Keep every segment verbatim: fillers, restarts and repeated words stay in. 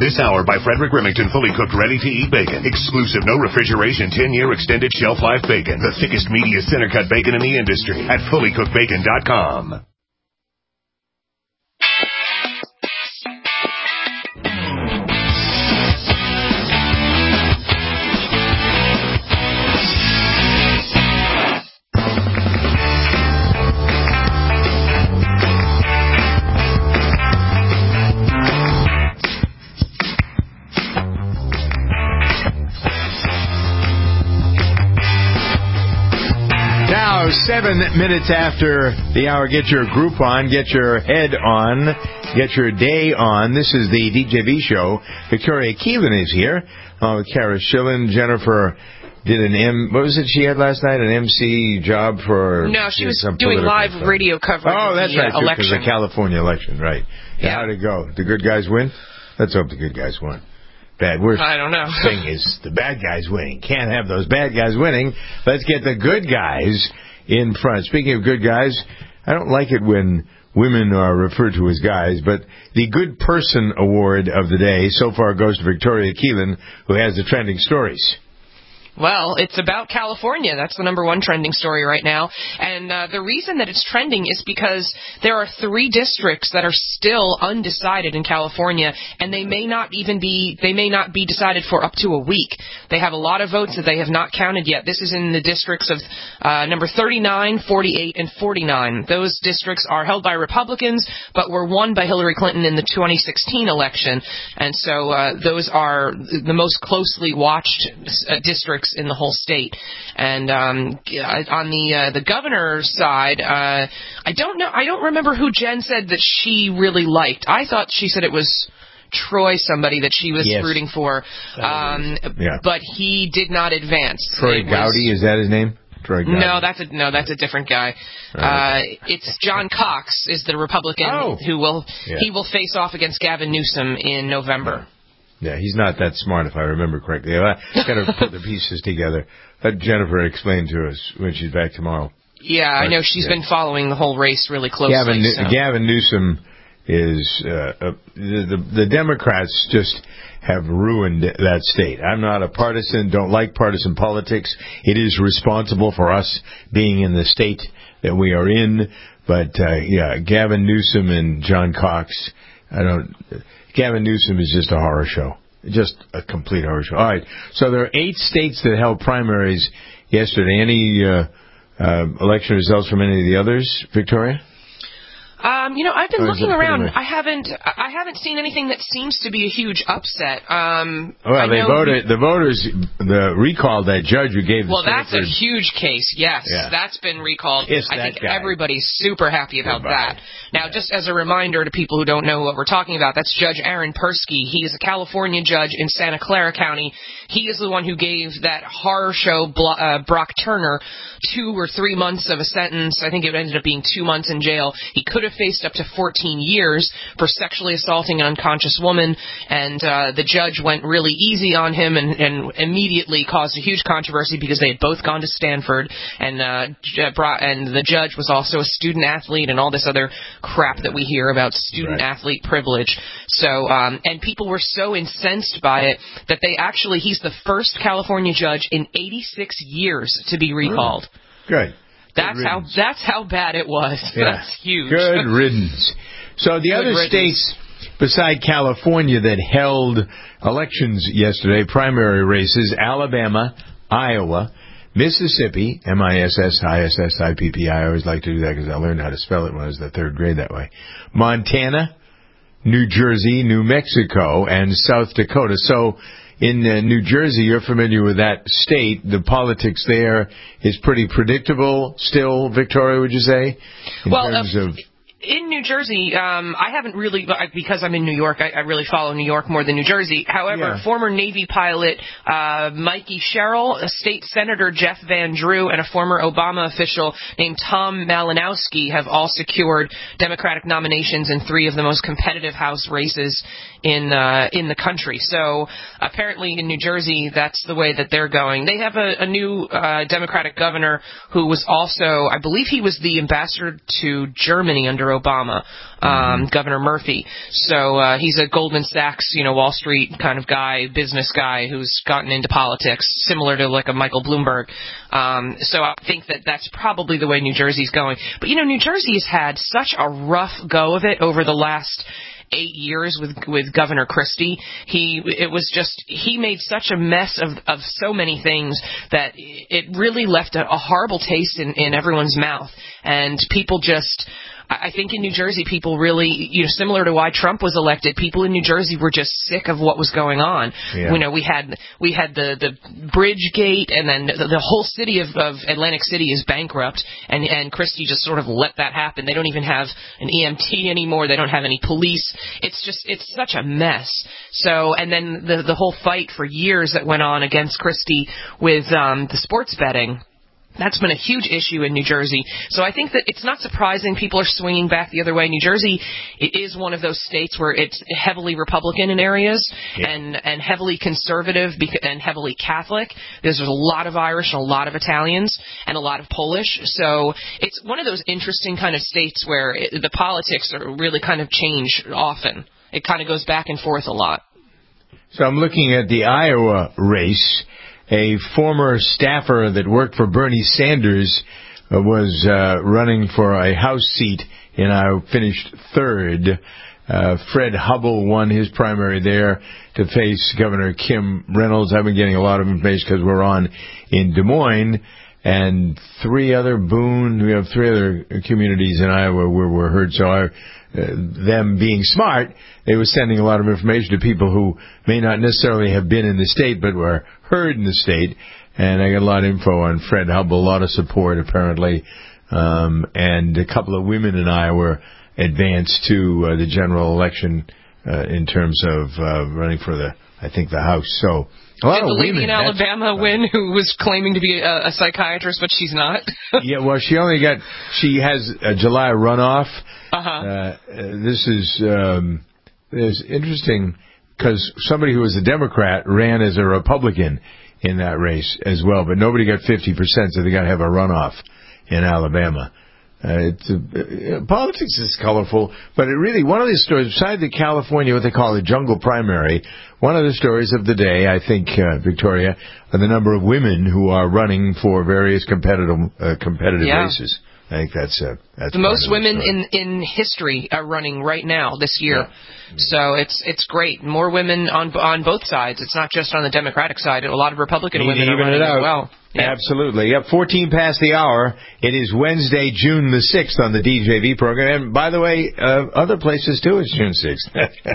This hour by Frederick Remington, fully cooked, ready-to-eat bacon. Exclusive, no refrigeration, ten-year extended shelf life bacon. The thickest, meatiest, center-cut bacon in the industry at fully cooked bacon dot com. Seven minutes after the hour, get your group on, get your head on, get your day on. This is the D J V show. Victoria Keelan is here. Uh, Kara Schillen. Jennifer did an M. What was it she had last night? An M C job for. No, she was doing live stuff. radio coverage. Oh, that's of the, right. Uh, election. Because the California election, right? Yeah. How'd it go? The good guys win? Let's hope the good guys won. Bad. Worst I don't know. thing is the bad guys winning. Can't have those bad guys winning. Let's get the good guys in front. Speaking of good guys, I don't like it when women are referred to as guys, but the Good Person Award of the day so far goes to Victoria Keelan, who has the trending stories. Well, it's about California. That's the number one trending story right now. And uh, the reason that it's trending is because there are three districts that are still undecided in California, and they may not even be they may not be decided for up to a week. They have a lot of votes that they have not counted yet. This is in the districts of uh, number thirty-nine, forty-eight, and forty-nine. Those districts are held by Republicans, but were won by Hillary Clinton in the twenty sixteen election. And so uh, those are the most closely watched uh, districts in the whole state. And um, on the uh, the governor's side, uh, I don't know. I don't remember who Jen said that she really liked. I thought she said it was Troy, somebody that she was yes. rooting for. Um, yeah. But he did not advance. Troy Gowdy, is that his name? Troy Gowdy. No, that's a no, that's a different guy. Right. Uh, it's John Cox is the Republican oh. who will yeah. he will face off against Gavin Newsom in November. Yeah, he's not that smart, if I remember correctly. I got to put the pieces together. Let Jennifer explain to us when she's back tomorrow. Yeah, but, I know she's yeah. been following the whole race really closely. Gavin, so. Gavin Newsom is uh, uh, the, the the Democrats just have ruined that state. I'm not a partisan, don't like partisan politics. It is responsible for us being in the state that we are in. But uh, yeah, Gavin Newsom and John Cox, I don't. Gavin Newsom is just a horror show. Just a complete horror show. All right. So there are eight states that held primaries yesterday. Any uh, uh, election results from any of the others, Victoria? Um, you know, I've been looking around. I haven't, I haven't seen anything that seems to be a huge upset. Um, well, I they know voted. The voters, the recalled that judge who gave. The well, that's Stanford, a huge case. Yes, yeah. that's been recalled. Kiss I that think guy. everybody's super happy about Goodbye. that. Now, yeah. just as a reminder to people who don't know what we're talking about, that's Judge Aaron Persky. He is a California judge in Santa Clara County. He is the one who gave that horror show Blo- uh, Brock Turner two or three months of a sentence. I think it ended up being two months in jail. He could have faced up to fourteen years for sexually assaulting an unconscious woman, and uh, the judge went really easy on him and, and immediately caused a huge controversy because they had both gone to Stanford, and uh, and the judge was also a student athlete and all this other crap that we hear about student right. athlete privilege. So, um, and people were so incensed by it that they actually, he's the first California judge in eighty-six years to be recalled. Good. That's Good how that's how bad it was. Yeah. That's huge. Good riddance. So the Good other riddance. states beside California that held elections yesterday, primary races, Alabama, Iowa, Mississippi, M I S S I S S I P P I. I always like to do that because I learned how to spell it when I was in the third grade that way. Montana, New Jersey, New Mexico, and South Dakota. So in uh, New Jersey, you're familiar with that state. The politics there is pretty predictable still, Victoria, would you say? In well, terms uh, of in New Jersey, um, I haven't really, because I'm in New York, I, I really follow New York more than New Jersey. However, yeah. former Navy pilot uh, Mikey Sherrill, a state senator Jeff Van Drew, and a former Obama official named Tom Malinowski have all secured Democratic nominations in three of the most competitive House races in uh, in the country. So apparently in New Jersey, that's the way that they're going. They have a, a new uh, Democratic governor who was also, I believe he was the ambassador to Germany under Obama, um, mm-hmm. Governor Murphy. So uh, he's a Goldman Sachs, you know, Wall Street kind of guy, business guy who's gotten into politics, similar to like a Michael Bloomberg. Um, so I think that that's probably the way New Jersey's going. But, you know, New Jersey has had such a rough go of it over the last eight years with with Governor Christie. He it was just he made such a mess of of so many things that it really left a, a horrible taste in in everyone's mouth, and people just I think in New Jersey, people really, you know, similar to why Trump was elected, people in New Jersey were just sick of what was going on. Yeah. You know, we had we had the the bridge gate, and then the, the whole city of, of Atlantic City is bankrupt, and and Christie just sort of let that happen. They don't even have an E M T anymore. They don't have any police. It's just it's such a mess. So, and then the the whole fight for years that went on against Christie with um, the sports betting. That's been a huge issue in New Jersey. So I think that it's not surprising people are swinging back the other way. New Jersey is one of those states where it's heavily Republican in areas yeah. and, and heavily conservative and heavily Catholic. There's a lot of Irish and a lot of Italians and a lot of Polish. So it's one of those interesting kind of states where it, the politics are really kind of change often. It kind of goes back and forth a lot. So I'm looking at the Iowa race. A former staffer that worked for Bernie Sanders uh, was uh, running for a House seat in Iowa, finished third. Uh, Fred Hubbell won his primary there to face Governor Kim Reynolds. I've been getting a lot of information because we're on in Des Moines. And three other, Boone, we have three other communities in Iowa where we're heard. So I, uh, them being smart, they were sending a lot of information to people who may not necessarily have been in the state, but were heard in the state. And I got a lot of info on Fred Hubbell, a lot of support apparently. Um, and a couple of women in Iowa advanced to uh, the general election uh, in terms of uh, running for the, I think, the House. So a lot Did of the lady women, in Alabama win who was claiming to be a, a psychiatrist, but she's not? Yeah, well, she only got, she has a July runoff. Uh-huh. Uh, this is, um, it's interesting because somebody who was a Democrat ran as a Republican in that race as well, but nobody got fifty percent, so they got to have a runoff in Alabama. Uh, it's, uh, politics is colorful, but it really, one of the stories, besides the California, what they call the jungle primary, one of the stories of the day, I think, uh, Victoria, are the number of women who are running for various competitive uh, competitive yeah. races. I think that's uh, that's the most women the in in history are running right now this year. Yeah. So it's it's great. More women on on both sides. It's not just on the Democratic side. A lot of Republican women are running as well. Yeah. Absolutely. Yep, fourteen past the hour. It is Wednesday, June the sixth on the D J V program. And by the way, uh, other places too, it's June sixth.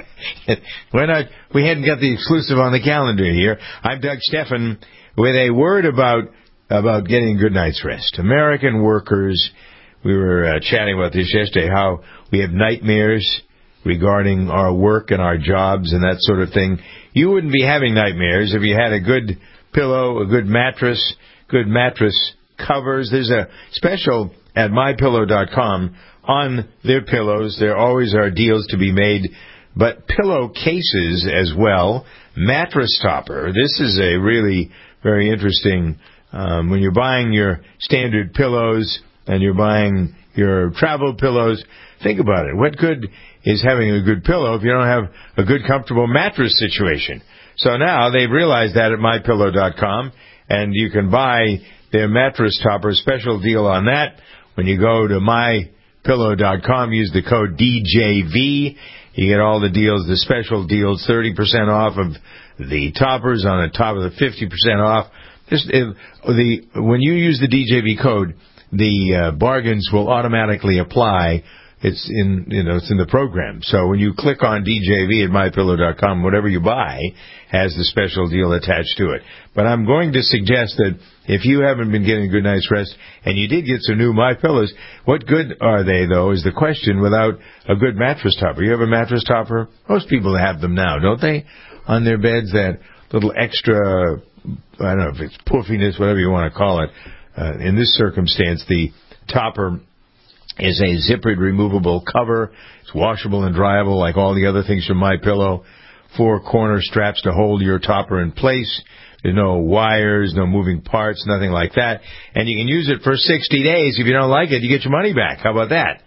We're not, we hadn't got the exclusive on the calendar here. I'm Doug Steffen with a word about about getting a good night's rest. American workers, we were uh, chatting about this yesterday, how we have nightmares regarding our work and our jobs and that sort of thing. You wouldn't be having nightmares if you had a good pillow, a good mattress, good mattress covers. There's a special at my pillow dot com on their pillows. There always are deals to be made, but pillow cases as well. Mattress topper. This is a really very interesting, um, when you're buying your standard pillows and you're buying your travel pillows, think about it. What good is having a good pillow if you don't have a good, comfortable mattress situation? So now they've realized that at my pillow dot com, and you can buy their mattress topper, special deal on that. When you go to my pillow dot com, use the code D J V. You get all the deals, the special deals, thirty percent off of the toppers on the top of the fifty percent off. Just, if, the, when you use the D J V code, the uh, bargains will automatically apply. It's in, you know, it's in the program. So when you click on D J V at my pillow dot com, whatever you buy has the special deal attached to it. But I'm going to suggest that if you haven't been getting a good night's rest and you did get some new My Pillows, what good are they, though, is the question, without a good mattress topper? You have a mattress topper? Most people have them now, don't they? On their beds, that little extra, I don't know if it's puffiness, whatever you want to call it. Uh, in this circumstance, the topper is a zippered removable cover. It's washable and dryable like all the other things from My Pillow. Four corner straps to hold your topper in place. There's no wires, no moving parts, nothing like that. And you can use it for sixty days. If you don't like it, you get your money back. How about that?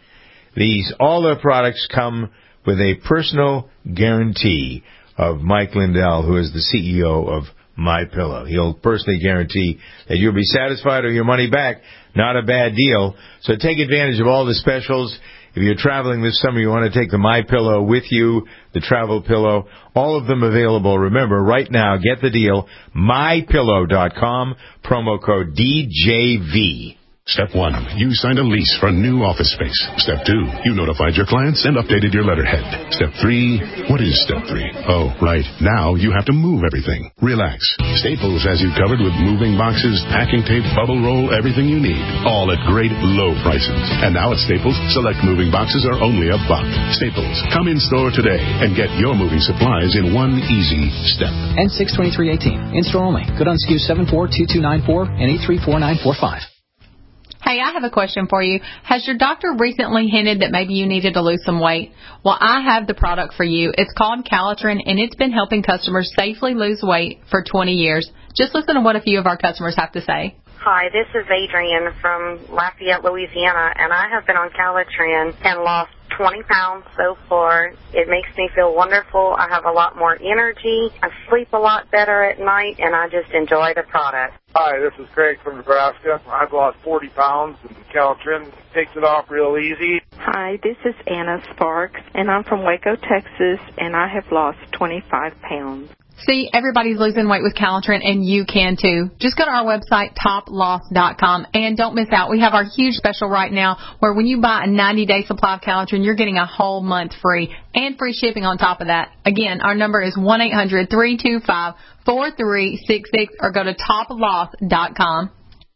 These all their products come with a personal guarantee of Mike Lindell, who is the C E O of MyPillow. He'll personally guarantee that you'll be satisfied or your money back. Not a bad deal. So take advantage of all the specials. If you're traveling this summer, you want to take the MyPillow with you, the travel pillow, all of them available. Remember, right now, get the deal, my pillow dot com, promo code D J V. Step one, you signed a lease for new office space. Step two, you notified your clients and updated your letterhead. Step three, what is step three? Oh, right, now you have to move everything. Relax. Staples has you covered with moving boxes, packing tape, bubble roll, everything you need. All at great low prices. And now at Staples, select moving boxes are only a buck. Staples, come in store today and get your moving supplies in one easy step. N six twenty-three eighteen. In-store only. Good on S K U seven four two two nine four and eight three four nine four five. Hey, I have a question for you. Has your doctor recently hinted that maybe you needed to lose some weight? Well, I have the product for you. It's called Calitrin, and it's been helping customers safely lose weight for twenty years. Just listen to what a few of our customers have to say. Hi, this is Adrian from Lafayette, Louisiana, and I have been on Calitrin and lost twenty pounds so far. It makes me feel wonderful. I have a lot more energy. I sleep a lot better at night, and I just enjoy the product. Hi, this is Craig from Nebraska. I've lost forty pounds, and Calitrin takes it off real easy. Hi, this is Anna Sparks, and I'm from Waco, Texas, and I have lost twenty-five pounds. See, everybody's losing weight with Calitrin, and you can too. Just go to our website, top loss dot com, and don't miss out. We have our huge special right now where when you buy a ninety-day supply of Calitrin, you're getting a whole month free and free shipping on top of that. Again, our number is one eight hundred three two five four three six six or go to top loss dot com.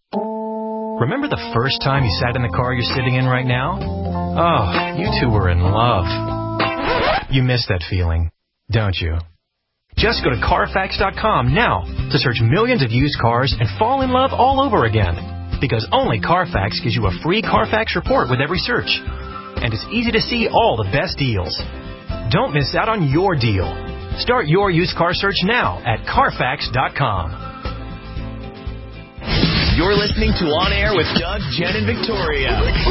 Remember the first time you sat in the car you're sitting in right now? Oh, you two were in love. You miss that feeling, don't you? Just go to Carfax dot com now to search millions of used cars and fall in love all over again. Because only Carfax gives you a free Carfax report with every search. And it's easy to see all the best deals. Don't miss out on your deal. Start your used car search now at Carfax dot com. You're listening to On Air with Doug, Jen, and Victoria.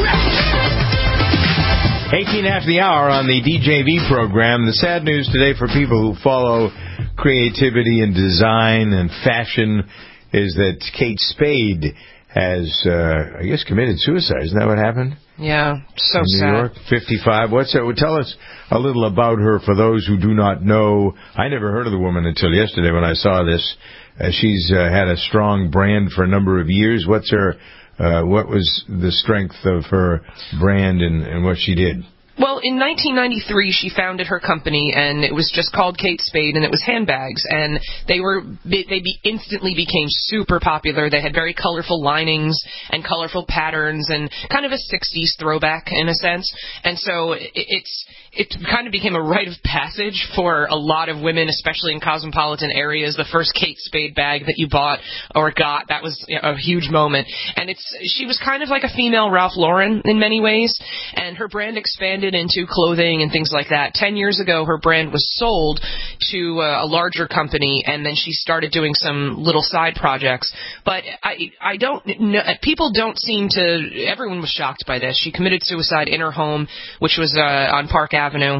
eighteen after the hour on the D J V program. The sad news today for people who follow creativity and design and fashion is that Kate Spade has, uh, I guess, committed suicide. Isn't that what happened? Yeah, so in New sad. York, fifty-five. What's that? Well, tell us a little about her for those who do not know. I never heard of the woman until yesterday when I saw this. Uh, she's uh, had a strong brand for a number of years. What's her? Uh, what was the strength of her brand and, and what she did? Well, in nineteen ninety-three, she founded her company, and it was just called Kate Spade, and it was handbags. And they were they be, instantly became super popular. They had very colorful linings and colorful patterns, and kind of a sixties throwback in a sense. And so it, it's it kind of became a rite of passage for a lot of women, especially in cosmopolitan areas. The first Kate Spade bag that you bought or got, that was a huge moment. And it's she was kind of like a female Ralph Lauren in many ways, and her brand expanded into clothing and things like that. Ten years ago, her brand was sold to uh, a larger company, and then she started doing some little side projects. But I, I don't know, people don't seem to, everyone was shocked by this. She committed suicide in her home, which was uh, on Park Avenue.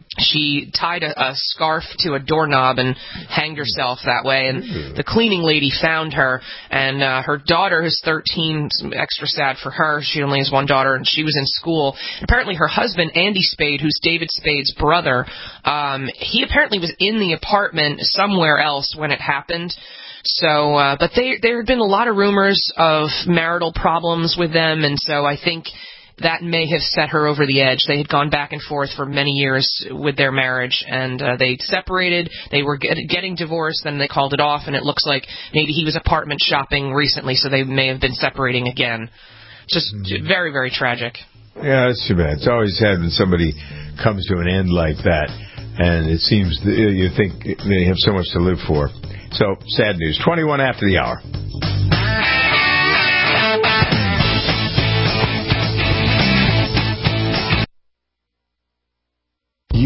She tied a, a scarf to a doorknob and hanged herself that way. And the cleaning lady found her, and uh, her daughter, who's thirteen, extra sad for her. She only has one daughter, and she was in school. Apparently her husband, Andy Spade, who's David Spade's brother, um, he apparently was in the apartment somewhere else when it happened. So, uh, but they, there had been a lot of rumors of marital problems with them, and so I think that may have set her over the edge. They had gone back and forth for many years with their marriage, and uh, they separated. They were get, getting divorced, then they called it off, and it looks like maybe he was apartment shopping recently, so they may have been separating again. Just mm-hmm. very, very tragic. Yeah, that's too bad. It's always sad when somebody comes to an end like that, and it seems that you think they have so much to live for. So, sad news. twenty-one after the hour. You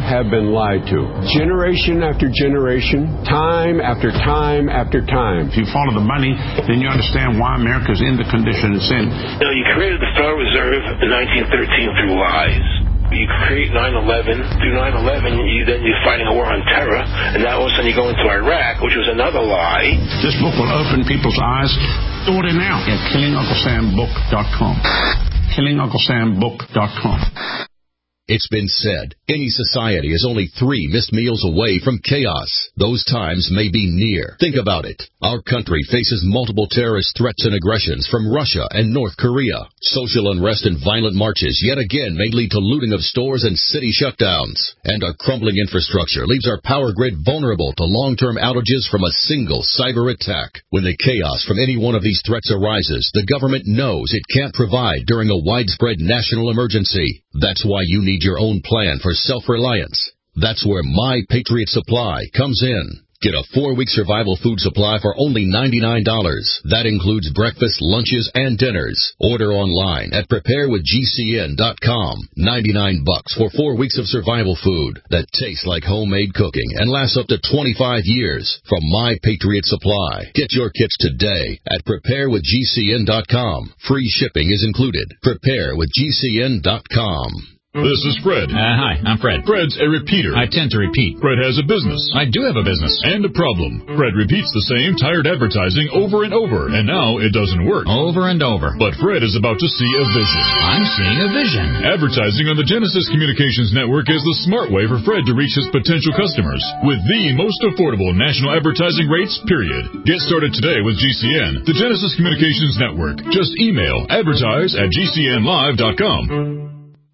have been lied to. Generation after generation, time after time after time. If you follow the money, then you understand why America's in the condition it's in. You know, you created the Federal Reserve in nineteen thirteen through lies. You create nine eleven. Through nine eleven, you, then you're fighting a war on terror, and now all of a sudden you go into Iraq, which was another lie. This book will open people's eyes. Order now at killing uncle sam book dot com. killing uncle sam book dot com. It's been said, any society is only three missed meals away from chaos. Those times may be near. Think about it. Our country faces multiple terrorist threats and aggressions from Russia and North Korea. Social unrest and violent marches yet again may lead to looting of stores and city shutdowns. And our crumbling infrastructure leaves our power grid vulnerable to long-term outages from a single cyber attack. When the chaos from any one of these threats arises, the government knows it can't provide during a widespread national emergency. That's why you need your own plan for self-reliance. That's where My Patriot Supply comes in. Get a four-week survival food supply for only ninety-nine dollars. That includes breakfast, lunches, and dinners. Order online at prepare with G C N dot com. ninety-nine bucks for four weeks of survival food that tastes like homemade cooking and lasts up to twenty-five years from My Patriot Supply. Get your kits today at prepare with G C N dot com. Free shipping is included. prepare with G C N dot com. This is Fred. Uh, hi, I'm Fred. Fred's a repeater. I tend to repeat. Fred has a business. I do have a business. And a problem. Fred repeats the same tired advertising over and over, and now it doesn't work. Over and over. But Fred is about to see a vision. I'm seeing a vision. Advertising on the Genesis Communications Network is the smart way for Fred to reach his potential customers with the most affordable national advertising rates, period. Get started today with G C N, the Genesis Communications Network. Just email advertise at G C N live dot com.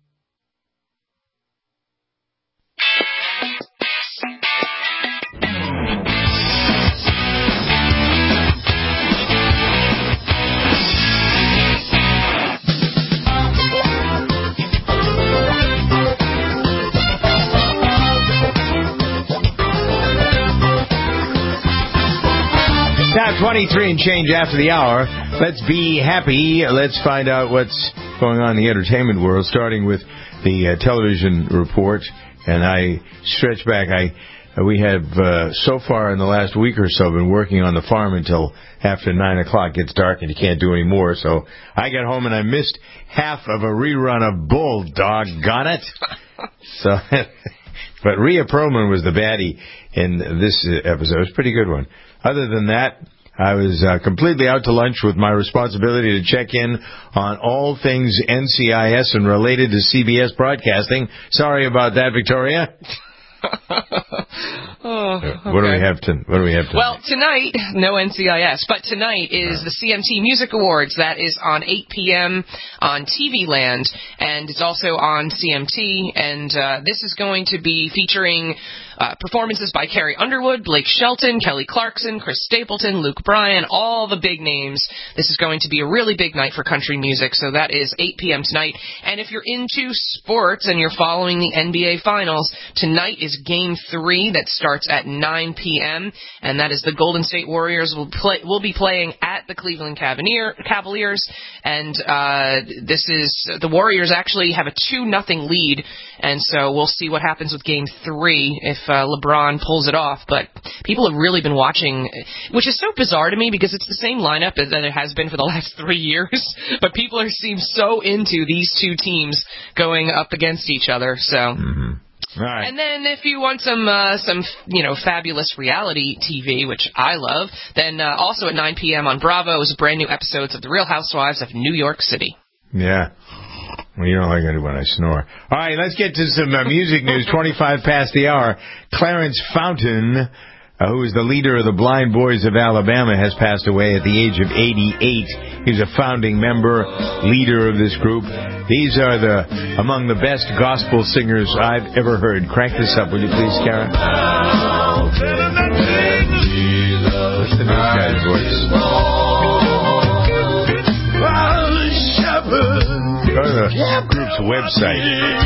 Now, twenty-three and change after the hour. Let's be happy. Let's find out what's going on in the entertainment world, starting with the uh, television report. And I stretch back. I uh, we have uh, so far in the last week or so been working on the farm until after nine o'clock. It gets dark and you can't do any more. So I got home and I missed half of a rerun of Bull. Doggone it! So, but Rhea Perlman was the baddie in this episode. It was a pretty good one. Other than that, I was uh, completely out to lunch with my responsibility to check in on all things N C I S and related to C B S broadcasting. Sorry about that, Victoria. Oh, okay. What do we have to? What do we have tonight? Well, tonight, no N C I S, but tonight is the C M T Music Awards. That is on eight p.m. on T V Land, and it's also on C M T. And uh, this is going to be featuring uh, performances by Carrie Underwood, Blake Shelton, Kelly Clarkson, Chris Stapleton, Luke Bryan, all the big names. This is going to be a really big night for country music. So that is eight p.m. tonight. And if you're into sports and you're following the N B A Finals, tonight is Game Three that starts at nine p.m. and that is the Golden State Warriors will play will be playing at the Cleveland Cavalier, Cavaliers, and uh, this is the Warriors actually have a two nothing lead, and so we'll see what happens with Game Three if uh, LeBron pulls it off. But people have really been watching, which is so bizarre to me because it's the same lineup that it has been for the last three years. But people are seem so into these two teams going up against each other. So. Mm-hmm. Right. And then if you want some, uh, some you know, fabulous reality T V, which I love, then uh, also at nine p.m. on Bravo is brand new episodes of The Real Housewives of New York City. Yeah. Well, you don't like it when I snore. All right, let's get to some uh, music news. twenty-five past the hour. Clarence Fountain, uh, who is the leader of the Blind Boys of Alabama, has passed away at the age of eighty-eight. He was a founding member, leader of this group. These are the among the best gospel singers I've ever heard. Crank this up, will you please, Karen? What's the news guy's voice? Go to the group's website.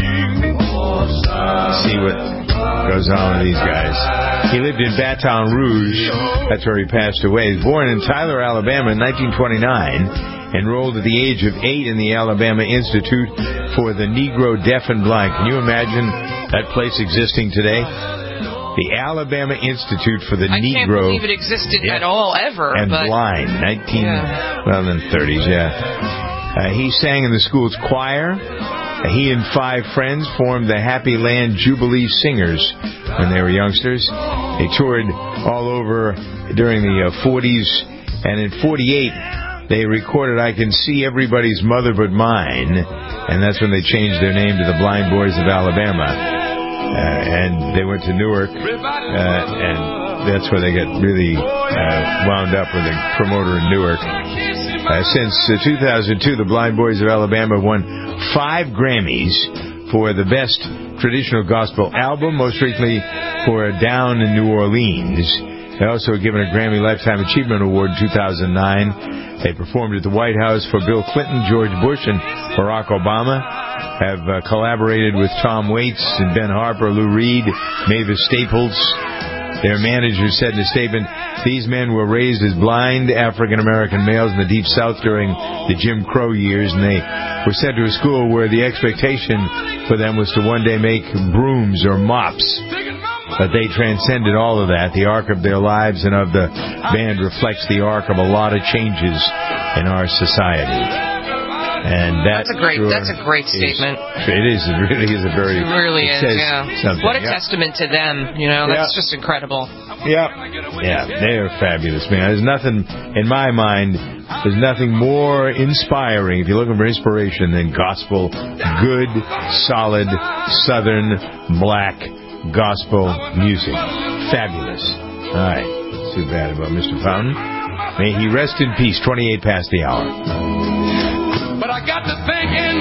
See what goes on with these guys. He lived in Baton Rouge. That's where he passed away. He was born in Tyler, Alabama in nineteen twenty-nine. enrolled at the age of eight in the Alabama Institute for the Negro Deaf and Blind. Can you imagine that place existing today? The Alabama Institute for the I Negro... I can't believe it existed yeah, at all, ever. And but, blind. nineteen... Yeah. Well, in the thirties, yeah. Uh, he sang in the school's choir. Uh, he and five friends formed the Happy Land Jubilee Singers when they were youngsters. They toured all over during the uh, forties. And in forty-eight, they recorded I Can See Everybody's Mother But Mine. And that's when they changed their name to the Blind Boys of Alabama. Uh, and they went to Newark, uh, and that's where they got really uh, wound up with the promoter in Newark. Uh, since uh, two thousand two, the Blind Boys of Alabama won five Grammys for the best traditional gospel album, most recently for Down in New Orleans. They also were given a Grammy Lifetime Achievement Award in two thousand nine. They performed at the White House for Bill Clinton, George Bush, and Barack Obama. Have uh, collaborated with Tom Waits and Ben Harper, Lou Reed, Mavis Staples. Their manager said in a statement, these men were raised as blind African-American males in the Deep South during the Jim Crow years, and they were sent to a school where the expectation for them was to one day make brooms or mops. But they transcended all of that. The arc of their lives and of the band reflects the arc of a lot of changes in our society. And that that's a great. sure that's a great statement. Is, it is. It really is a very. It really it is. Yeah. Something. What a yeah. testament to them. You know, that's yeah. just incredible. Yeah. Yeah. They are fabulous, man. There's nothing in my mind. There's nothing more inspiring if you're looking for inspiration than gospel, good, solid, Southern black gospel music. Fabulous. All right. That's too bad about Mister Fountain. May he rest in peace. twenty-eight past the hour. But I got to thinking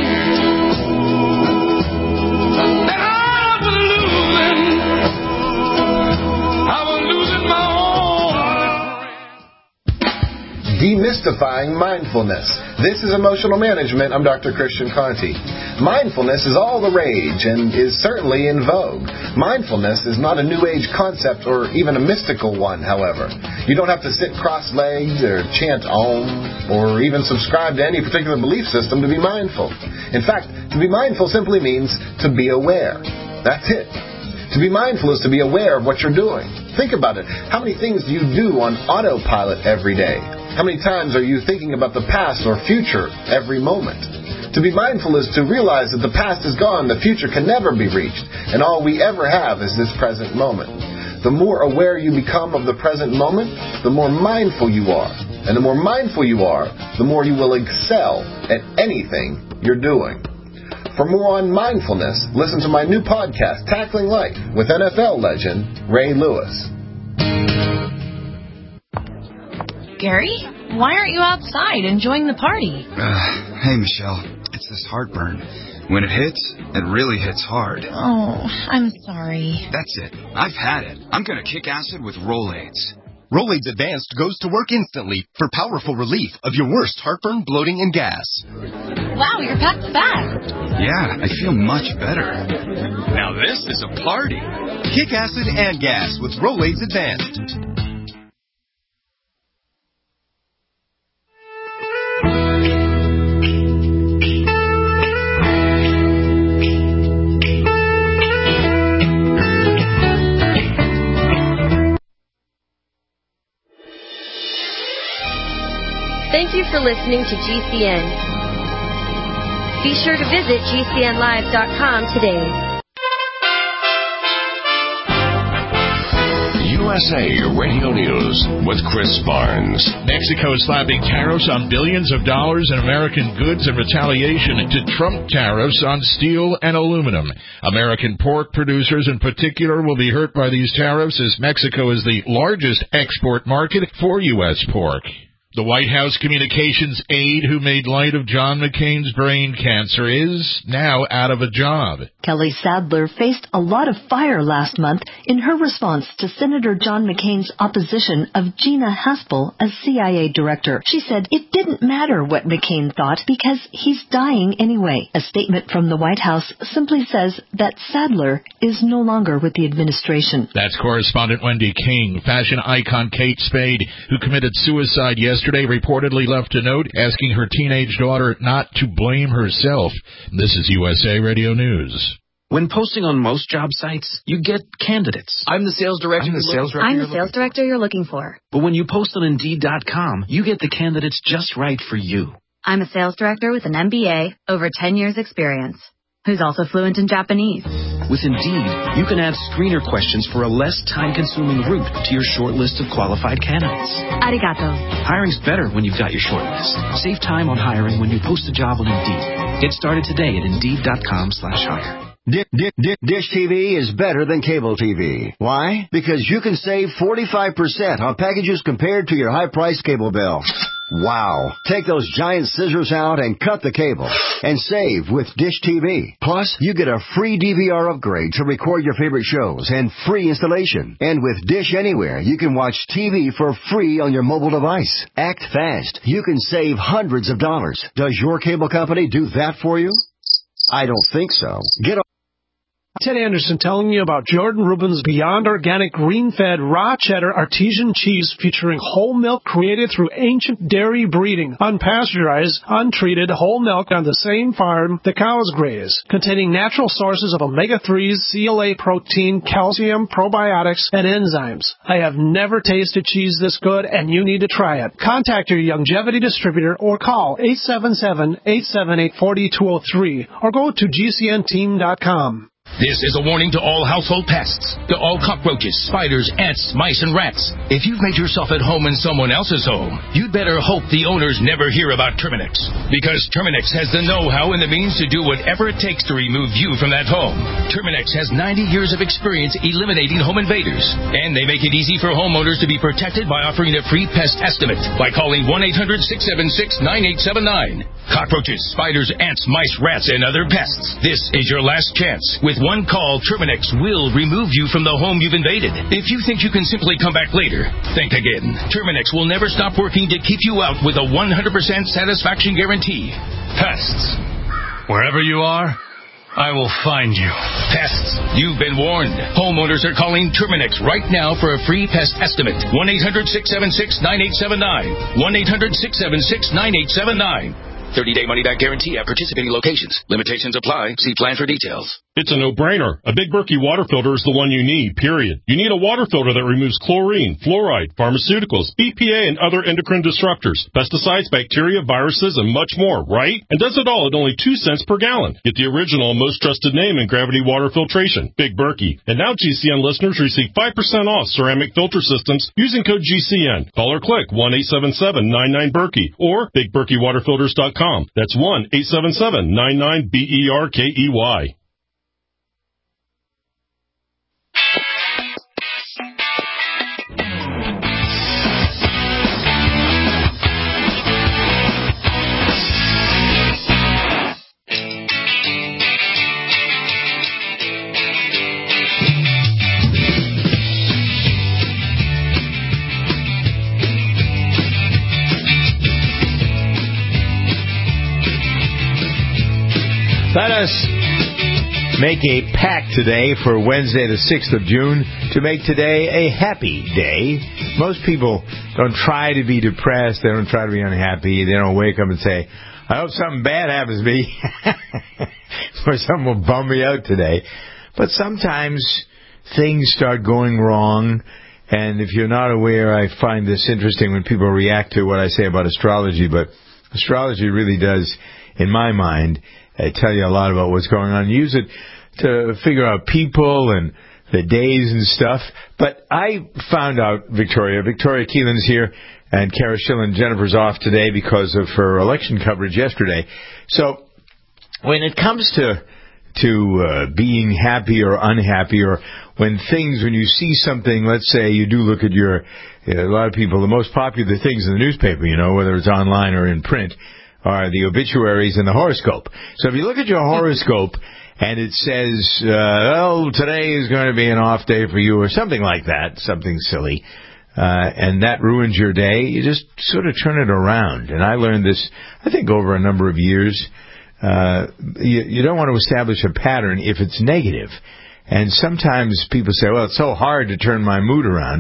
that I was losing, I was losing my own. Demystifying mindfulness. This is Emotional Management. I'm Doctor Christian Conti. Mindfulness is all the rage and is certainly in vogue. Mindfulness is not a new age concept or even a mystical one, however. You don't have to sit cross-legged or chant Om or even subscribe to any particular belief system to be mindful. In fact, to be mindful simply means to be aware. That's it. To be mindful is to be aware of what you're doing. Think about it. How many things do you do on autopilot every day? How many times are you thinking about the past or future every moment? To be mindful is to realize that the past is gone, the future can never be reached, and all we ever have is this present moment. The more aware you become of the present moment, the more mindful you are. And the more mindful you are, the more you will excel at anything you're doing. For more on mindfulness, listen to my new podcast, Tackling Life, with N F L legend Ray Lewis. Gary, why aren't you outside enjoying the party? Uh, hey, Michelle. It's this heartburn. When it hits, it really hits hard. Oh, I'm sorry. That's it. I've had it. I'm going to kick acid with Rolaids. Rolaids Advanced goes to work instantly for powerful relief of your worst heartburn, bloating, and gas. Wow, you're packed fast. Yeah, I feel much better. Now this is a party. Kick acid and gas with Rolaids Advanced. Thank you for listening to G C N. Be sure to visit G C N live dot com today. U S A Radio News with Chris Barnes. Mexico is slapping tariffs on billions of dollars in American goods in retaliation to Trump tariffs on steel and aluminum. American pork producers in particular will be hurt by these tariffs as Mexico is the largest export market for U S pork. The White House communications aide who made light of John McCain's brain cancer is now out of a job. Kelly Sadler faced a lot of fire last month in her response to Senator John McCain's opposition of Gina Haspel as C I A director. She said it didn't matter what McCain thought because he's dying anyway. A statement from the White House simply says that Sadler is no longer with the administration. That's correspondent Wendy King. Fashion icon Kate Spade, who committed suicide yesterday, yesterday reportedly left a note asking her teenage daughter not to blame herself. This is U S A Radio News. When posting on most job sites, you get candidates. I'm the sales director. I'm the sales director. I'm the sales director you're looking for. But when you post on Indeed dot com, you get the candidates just right for you. I'm a sales director with an M B A, over ten years experience, who's also fluent in Japanese. With Indeed, you can add screener questions for a less time-consuming route to your short list of qualified candidates. Arigato. Hiring's better when you've got your short list. Save time on hiring when you post a job on Indeed. Get started today at Indeed dot com slash hire. Dish T V is better than cable T V. Why? Because you can save forty-five percent on packages compared to your high-priced cable bill. Wow. Take those giant scissors out and cut the cable and save with Dish T V. Plus, you get a free D V R upgrade to record your favorite shows and free installation. And with Dish Anywhere, you can watch T V for free on your mobile device. Act fast. You can save hundreds of dollars. Does your cable company do that for you? I don't think so. Get on. Ted Anderson telling you about Jordan Rubin's Beyond Organic Green-Fed Raw Cheddar Artesian Cheese featuring whole milk created through ancient dairy breeding, unpasteurized, untreated whole milk on the same farm the cows graze, containing natural sources of omega threes, C L A protein, calcium, probiotics, and enzymes. I have never tasted cheese this good, and you need to try it. Contact your Longevity distributor or call eight seven seven, eight seven eight, four two zero three or go to G C N team dot com. This is a warning to all household pests, to all cockroaches, spiders, ants, mice, and rats. If you've made yourself at home in someone else's home, you'd better hope the owners never hear about Terminix. Because Terminix has the know-how and the means to do whatever it takes to remove you from that home. Terminix has ninety years of experience eliminating home invaders. And they make it easy for homeowners to be protected by offering a free pest estimate by calling one eight hundred, six seven six, nine eight seven nine. Cockroaches, spiders, ants, mice, rats, and other pests. This is your last chance. With one call, Terminix will remove you from the home you've invaded. If you think you can simply come back later, think again. Terminix will never stop working to keep you out with a one hundred percent satisfaction guarantee. Pests. Wherever you are, I will find you. Pests. You've been warned. Homeowners are calling Terminix right now for a free pest estimate. one eight hundred, six seven six, nine eight seven nine. one eight hundred, six seven six, nine eight seven nine. thirty-day money-back guarantee at participating locations. Limitations apply. See plan for details. It's a no-brainer. A Big Berkey water filter is the one you need, period. You need a water filter that removes chlorine, fluoride, pharmaceuticals, B P A, and other endocrine disruptors, pesticides, bacteria, viruses, and much more, right? And does it all at only two cents per gallon. Get the original and most trusted name in gravity water filtration, Big Berkey. And now G C N listeners receive five percent off ceramic filter systems using code G C N. Call or click one eight seven seven, nine nine, Berkey or big berkey water filters dot com. That's one eight seven seven, nine nine, B E R K E Y. Let us make a pact today for Wednesday, the sixth of June, to make today a happy day. Most people don't try to be depressed. They don't try to be unhappy. They don't wake up and say, I hope something bad happens to me or something will bum me out today. But sometimes things start going wrong. And if you're not aware, I find this interesting when people react to what I say about astrology. But astrology really does, in my mind, I tell you a lot about what's going on. Use it to figure out people and the days and stuff. But I found out, Victoria, Victoria Keelan's here, and Kara Schillen, Jennifer's off today because of her election coverage yesterday. So when it comes to to uh, being happy or unhappy, or when things, when you see something, let's say you do look at your, you know, a lot of people, the most popular things in the newspaper, you know, whether it's online or in print, are the obituaries and the horoscope. So if you look at your horoscope and it says, uh, well, today is going to be an off day for you or something like that, something silly, uh, and that ruins your day, you just sort of turn it around. And I learned this, I think, over a number of years. Uh, you, you don't want to establish a pattern if it's negative. And sometimes people say, well, it's so hard to turn my mood around.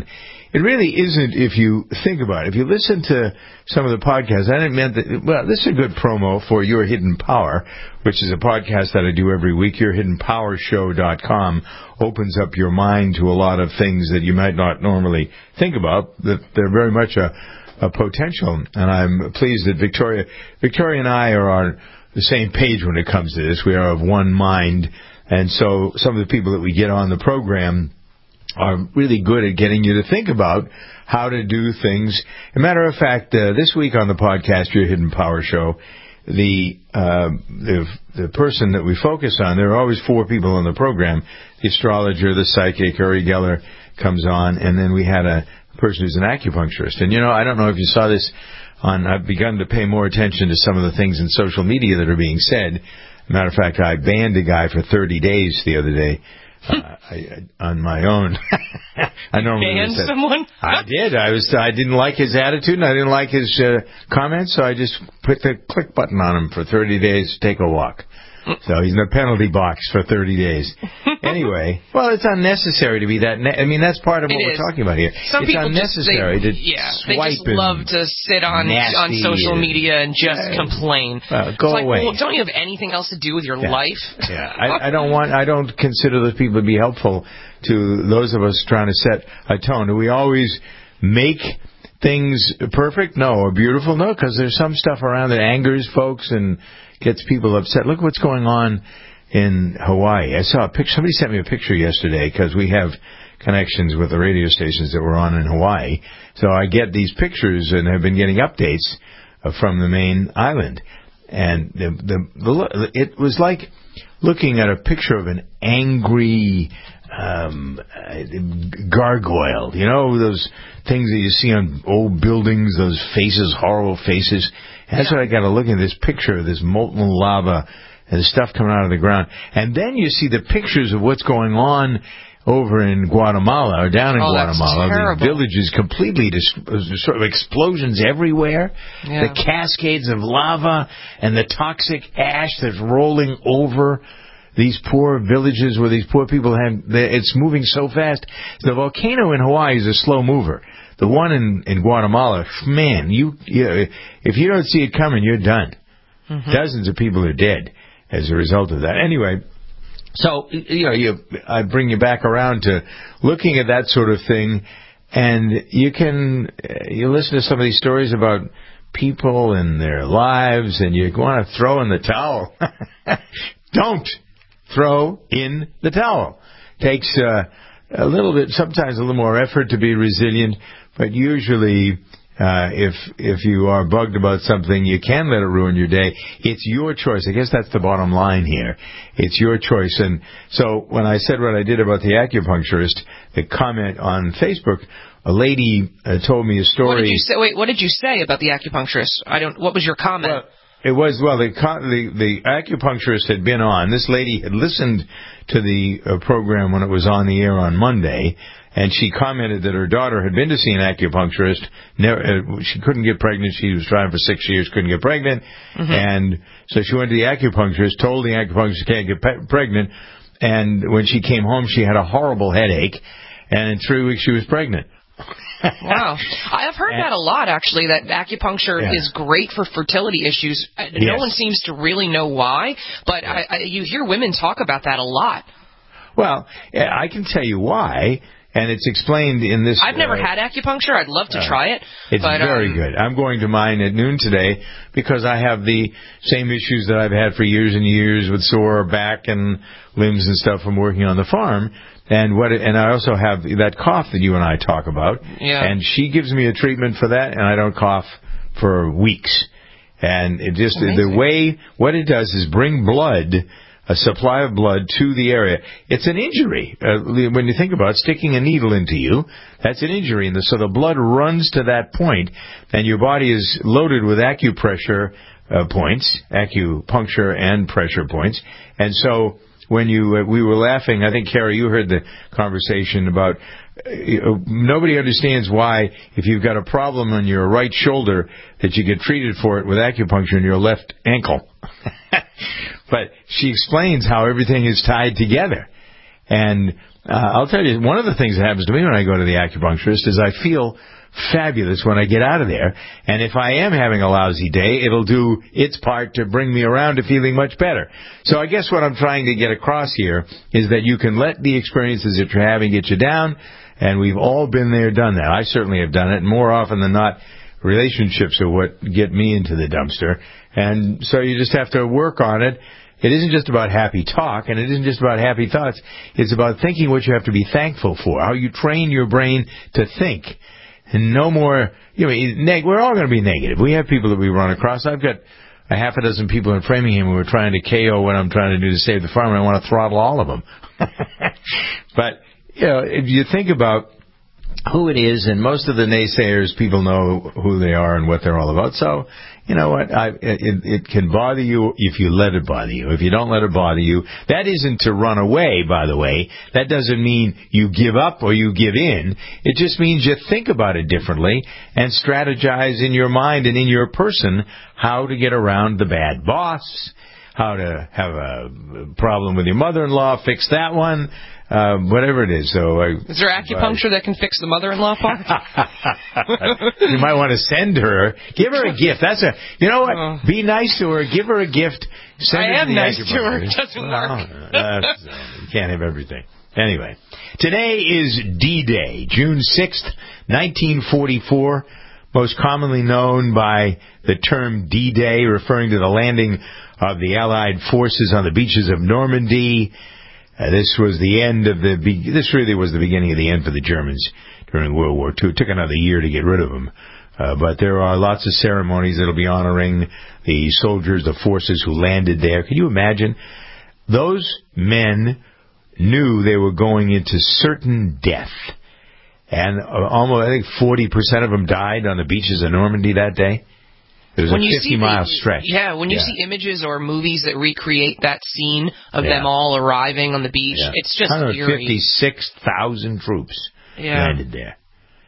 it really isn't if you think about it. If you listen to some of the podcasts, I didn't mean that, well, this is a good promo for Your Hidden Power, which is a podcast that I do every week. your hidden power show dot com opens up your mind to a lot of things that you might not normally think about, that they're very much a, a potential. And I'm pleased that Victoria, Victoria and I are on the same page when it comes to this. We are of one mind. And so some of the people that we get on the program are really good at getting you to think about how to do things. As a matter of fact, uh, this week on the podcast, Your Hidden Power Show, the, uh, the the person that we focus on, there are always four people on the program. The astrologer, the psychic, Uri Geller comes on, and then we had a person who's an acupuncturist. And, you know, I don't know if you saw this on, I've begun to pay more attention to some of the things in social media that are being said. Matter of fact, I banned a guy for thirty days the other day uh, I, I, on my own. I normally banned said, someone? I did. I was. I didn't like his attitude, and I didn't like his uh, comments, so I just put the click button on him for thirty days. Take a walk. So he's in the penalty box for thirty days. Anyway, well, it's unnecessary to be that. Ne- I mean, that's part of what it we're is. talking about here. Some it's people unnecessary just, they, to yeah, swipe they just love to sit on on social and, media and just yeah, complain. Uh, go it's like, away. well, don't you have anything else to do with your yeah. life? Yeah, I, I don't want. I don't consider those people to be helpful to those of us trying to set a tone. Do we always make things perfect? No. Or beautiful? No, because there's some stuff around that angers folks and gets people upset. Look what's going on in Hawaii. I saw a picture. Somebody sent me a picture yesterday because we have connections with the radio stations that were on in Hawaii. So I get these pictures and have been getting updates uh, from the main island. And the, the, the it was like looking at a picture of an angry um, gargoyle. You know, those things that you see on old buildings, those faces, horrible faces. And that's what I got to look at, this picture of this molten lava and the stuff coming out of the ground. And then you see the pictures of what's going on over in Guatemala, or down in oh, Guatemala. That's the village is completely, dis- sort of explosions everywhere. Yeah. The cascades of lava and the toxic ash that's rolling over these poor villages where these poor people have, it's moving so fast. The volcano in Hawaii is a slow mover. The one in, in Guatemala, man, you, you if you don't see it coming, you're done. Mm-hmm. Dozens of people are dead as a result of that. Anyway, so, you know, you, I bring you back around to looking at that sort of thing, and you can, you listen to some of these stories about people and their lives, and you want to throw in the towel. Don't throw in the towel. Takes uh, a little bit, sometimes a little more effort to be resilient, but usually Uh, if if you are bugged about something, you can let it ruin your day. It's your choice. I guess that's the bottom line here. It's your choice. And so when I said what I did about the acupuncturist, the comment on Facebook, a lady uh, told me a story. What did you say? Wait, what did you say about the acupuncturist? I don't. What was your comment? Well, it was, well, the, the the acupuncturist had been on. This lady had listened to the uh, program when it was on the air on Monday, and she commented that her daughter had been to see an acupuncturist. Never, uh, she couldn't get pregnant. She was trying for six years, couldn't get pregnant. Mm-hmm. And so she went to the acupuncturist, told the acupuncturist can't get pe- pregnant. And when she came home, she had a horrible headache. And in three weeks, she was pregnant. Wow. I have heard and, that a lot, actually, that acupuncture yeah. is great for fertility issues. No yes. one seems to really know why, but yeah. I, I, you hear women talk about that a lot. Well, I can tell you why. And it's explained in this... I've never uh, had acupuncture. I'd love to uh, try it. It's but, very um, good. I'm going to mine at noon today because I have the same issues that I've had for years and years with sore back and limbs and stuff from working on the farm. And what? It, and I also have that cough that you and I talk about. Yeah. And she gives me a treatment for that, and I don't cough for weeks. And it just... Amazing. The way... What it does is bring blood... a supply of blood to the area. It's an injury. Uh, when you think about it, sticking a needle into you, that's an injury. And the, so the blood runs to that point, and your body is loaded with acupressure uh, points, acupuncture and pressure points. And so when you, uh, we were laughing, I think, Carrie, you heard the conversation about uh, you know, nobody understands why, if you've got a problem on your right shoulder, that you get treated for it with acupuncture in your left ankle. But she explains how everything is tied together. And uh, I'll tell you, one of the things that happens to me when I go to the acupuncturist is I feel fabulous when I get out of there. And if I am having a lousy day, it'll do its part to bring me around to feeling much better. So I guess what I'm trying to get across here is that you can let the experiences that you're having get you down, and we've all been there, done that. I certainly have done it, and more often than not, relationships are what get me into the dumpster. And so you just have to work on it. It isn't just about happy talk, and it isn't just about happy thoughts. It's about thinking what you have to be thankful for, how you train your brain to think. And no more, you know, neg- we're all going to be negative. We have people that we run across. I've got a half a dozen people in Framingham who are trying to K O what I'm trying to do to save the farm, and I want to throttle all of them. But, you know, if you think about who it is, and most of the naysayers, people know who they are and what they're all about. So, you know what, I, it, it can bother you if you let it bother you. If you don't let it bother you, that isn't to run away, by the way. That doesn't mean you give up or you give in. It just means you think about it differently and strategize in your mind and in your person how to get around the bad boss, how to have a problem with your mother-in-law, fix that one. Uh, whatever it is. So, uh, is there acupuncture uh, that can fix the mother-in-law part? You might want to send her. Give her a gift. That's a. You know what? Uh, Be nice to her. Give her a gift. Send I her am to nice to her. It doesn't well, work. That's, uh, you can't have everything. Anyway, today is D-Day, June sixth, nineteen forty-four, most commonly known by the term D-Day, referring to the landing of the Allied forces on the beaches of Normandy. Uh, this was the end of the. Be- this really was the beginning of the end for the Germans during World War Two. It took another year to get rid of them, uh, but there are lots of ceremonies that'll be honoring the soldiers, the forces who landed there. Can you imagine? Those men knew they were going into certain death, and uh, almost I think forty percent of them died on the beaches of Normandy that day. It was when a fifty-mile stretch. Yeah, when you yeah. see images or movies that recreate that scene of yeah. them all arriving on the beach, yeah. it's just one hundred fifty-six thousand eerie. troops yeah. landed there.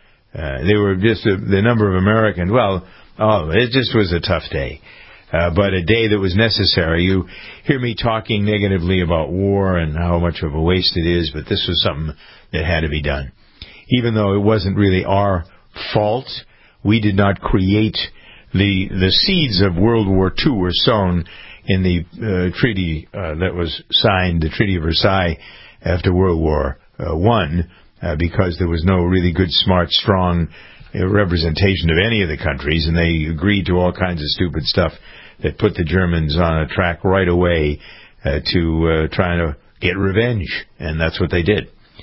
Uh, they were just a, the number of Americans. Well, oh, it just was a tough day. Uh, but a day that was necessary. You hear me talking negatively about war and how much of a waste it is, but this was something that had to be done. Even though it wasn't really our fault, we did not create the the seeds of World War Two were sown in the uh, treaty uh, that was signed, the Treaty of Versailles, after World War uh, One, uh, because there was no really good, smart, strong uh, representation of any of the countries, and they agreed to all kinds of stupid stuff that put the Germans on a track right away uh, to uh, trying to get revenge, and that's what they did.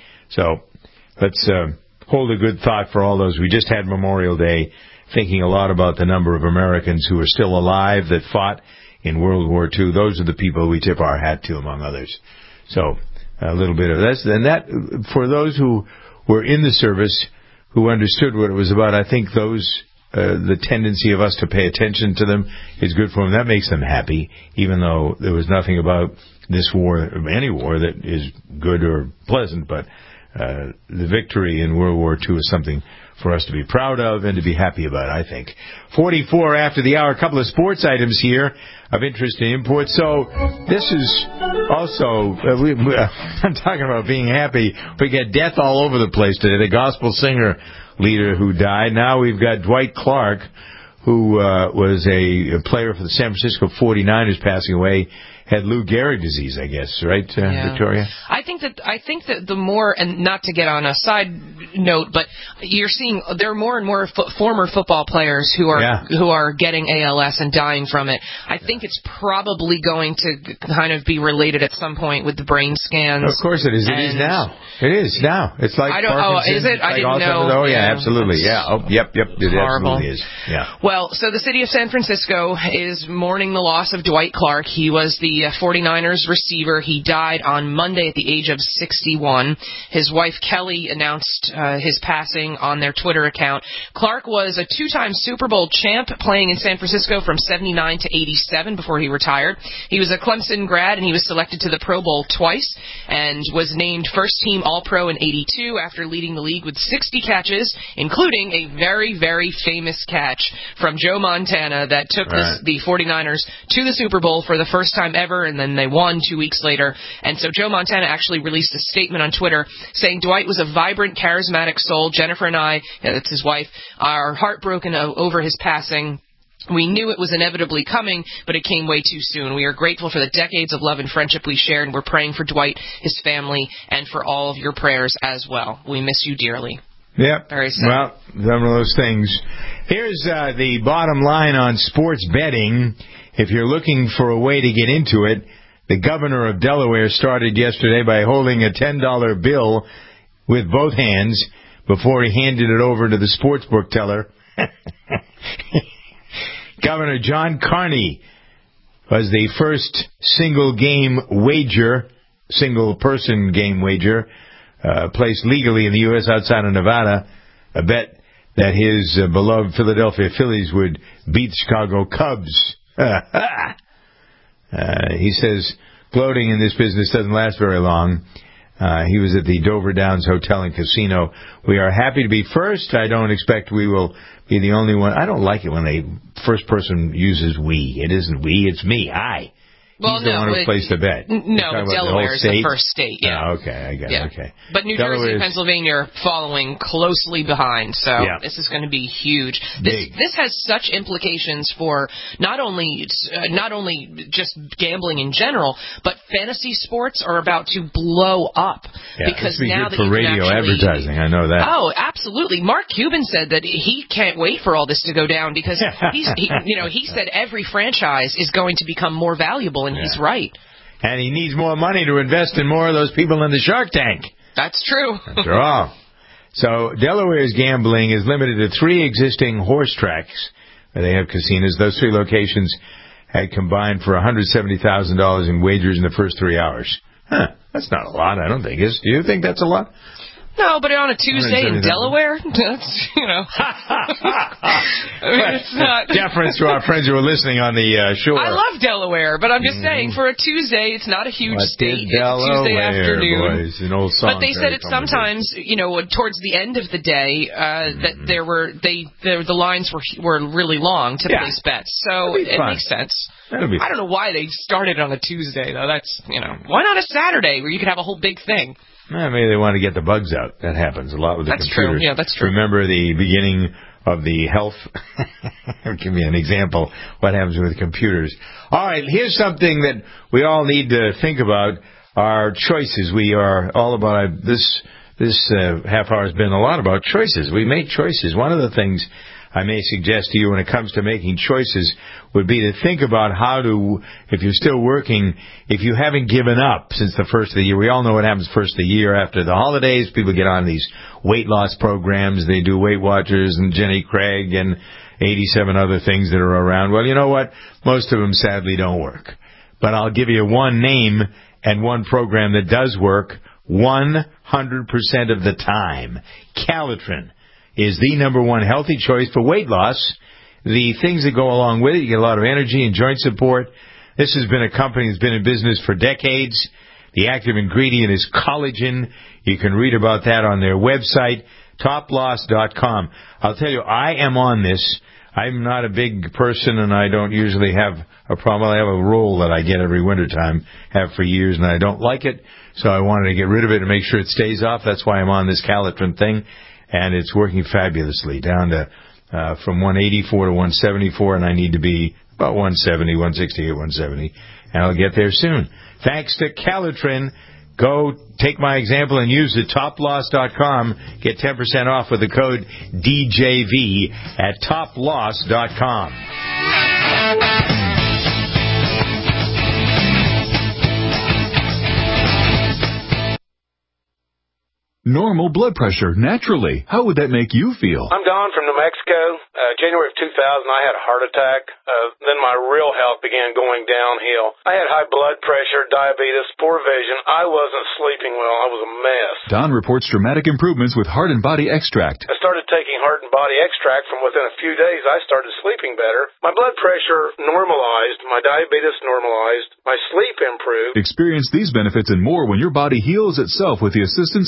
So let's uh, hold a good thought for all those. We just had Memorial Day, thinking a lot about the number of Americans who are still alive that fought in World War Two. Those are the people we tip our hat to, among others. So a little bit of this. And that, for those who were in the service, who understood what it was about, I think those, uh, the tendency of us to pay attention to them is good for them. That makes them happy, even though there was nothing about this war, any war, that is good or pleasant. But uh, the victory in World War Two is something for us to be proud of and to be happy about, I think. forty-four after the hour, a couple of sports items here of interest in import. So this is also, uh, we, we, uh, I'm talking about being happy. We get death all over the place today. The gospel singer leader who died. Now we've got Dwight Clark, who uh, was a, a player for the San Francisco forty-niners, passing away. Had Lou Gehrig disease, I guess, right, uh, yeah. Victoria? I think that I think that the more, and not to get on a side note, but you're seeing there are more and more fo- former football players who are yeah. who are getting A L S and dying from it. I think it's probably going to kind of be related at some point with the brain scans. Of course it is. It is now. It is now. It's like I don't. Parkinson's. Oh, is it? I like didn't know. Oh, yeah, yeah, absolutely. Yeah. Oh, yep, yep. It horrible. absolutely is. Yeah. Well, so the city of San Francisco is mourning the loss of Dwight Clark. He was the uh, forty-niners receiver. He died on Monday at the age of sixty-one. His wife Kelly announced uh, his passing on their Twitter account. Clark was a two-time Super Bowl champ, playing in San Francisco from seventy-nine to eighty-seven before he retired. He was a Clemson grad, and he was selected to the Pro Bowl twice and was named first-team All-Pro in eighty-two after leading the league with sixty catches, including a very, very famous catch from Joe Montana that took right. this, the forty-niners to the Super Bowl for the first time ever. whatever, and then they won two weeks later. And so Joe Montana actually released a statement on Twitter saying Dwight was a vibrant, charismatic soul. Jennifer and I, yeah, that's his wife, are heartbroken over his passing. We knew it was inevitably coming, but it came way too soon. We are grateful for the decades of love and friendship we shared, and we're praying for Dwight, his family, and for all of your prayers as well. We miss you dearly. Yep. Very sad. Well, one of those things. Here's uh, the bottom line on sports betting. If you're looking for a way to get into it, the governor of Delaware started yesterday by holding a ten dollar bill with both hands before he handed it over to the sportsbook teller. Governor John Carney was the first single-game wager, single-person game wager, uh, placed legally in the U S outside of Nevada, a bet that his uh, beloved Philadelphia Phillies would beat the Chicago Cubs. uh, he says gloating in this business doesn't last very long. Uh, he was at the Dover Downs Hotel and Casino. We are happy to be first. I don't expect we will be the only one. I don't like it when a first person uses we. It isn't we, it's me. I. Well, He's the no, one who it, placed the bet. No, Delaware is the first state. Yeah. Oh, okay, I got yeah. it. Okay. But New Delaware Jersey and is... Pennsylvania are following closely behind, so yeah. this is going to be huge. This Big. this has such implications for not only uh, not only just gambling in general, but fantasy sports are about to blow up yeah, because be now good that for you radio can actually, advertising. I know that. Oh, absolutely. Mark Cuban said that he can't wait for all this to go down because he's he, you know he said every franchise is going to become more valuable, and yeah. he's right. And he needs more money to invest in more of those people in the Shark Tank. That's true. After all. So Delaware's gambling is limited to three existing horse tracks where they have casinos. Those three locations had combined for one hundred seventy thousand dollars in wagers in the first three hours. Huh. That's not a lot, I don't think. Is Do you think that's a lot? No, but on a Tuesday in Delaware, that's, you know. I mean, it's not. Deference to our friends who are listening on the uh, shore. I love Delaware, but I'm just mm-hmm. saying, for a Tuesday, it's not a huge what state. It's a Tuesday afternoon. Boys, an old song. But they said it sometimes, you know, towards the end of the day, uh, mm-hmm. that there were they the, the lines were were really long to yeah. place bets, so it fun. makes sense. That'll be I don't know why they started on a Tuesday though. That's you know why not a Saturday where you could have a whole big thing. Well, maybe they want to get the bugs out. That happens a lot with the that's computers. True. Yeah, that's true. Remember the beginning of the health? Give me an example. What happens with computers? All right, here's something that we all need to think about: our choices. We are all about this. This uh, half hour has been a lot about choices. We make choices. One of the things I may suggest to you when it comes to making choices would be to think about how to, if you're still working, if you haven't given up since the first of the year. We all know what happens first of the year after the holidays. People get on these weight loss programs. They do Weight Watchers and Jenny Craig and eighty-seven other things that are around. Well, you know what? Most of them sadly don't work. But I'll give you one name and one program that does work one hundred percent of the time. Calitrin is the number one healthy choice for weight loss. The things that go along with it, you get a lot of energy and joint support. This has been a company that's been in business for decades. The active ingredient is collagen. You can read about that on their website, top loss dot com. I'll tell you, I am on this. I'm not a big person, and I don't usually have a problem. I have a roll that I get every wintertime, have for years, and I don't like it. So I wanted to get rid of it and make sure it stays off. That's why I'm on this Calitrin thing. And it's working fabulously, down to uh, from one eighty-four to one seventy-four, and I need to be about one seventy, one sixty-eight, one seventy, and I'll get there soon. Thanks to Calitrin. Go take my example and use it, top loss dot com. Get ten percent off with the code D J V at top loss dot com. Normal blood pressure, naturally. How would that make you feel? I'm Don from New Mexico. Uh, January of two thousand, I had a heart attack. Uh, then my real health began going downhill. I had high blood pressure, diabetes, poor vision. I wasn't sleeping well. I was a mess. Don reports dramatic improvements with Heart and Body Extract. I started taking Heart and Body Extract. From within a few days, I started sleeping better. My blood pressure normalized. My diabetes normalized. My sleep improved. Experience these benefits and more when your body heals itself with the assistance of Heart and